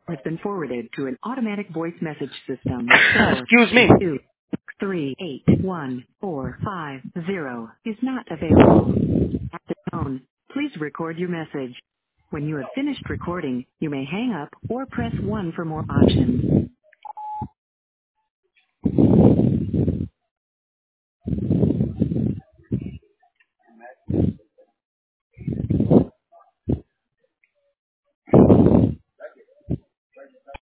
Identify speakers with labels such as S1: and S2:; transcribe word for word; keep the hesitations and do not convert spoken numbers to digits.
S1: has been forwarded to an automatic voice message system. Four
S2: Excuse me.
S1: two three eight one four five zero is not available. At the tone, please record your message. When you have finished recording, you may hang up or press one for more options.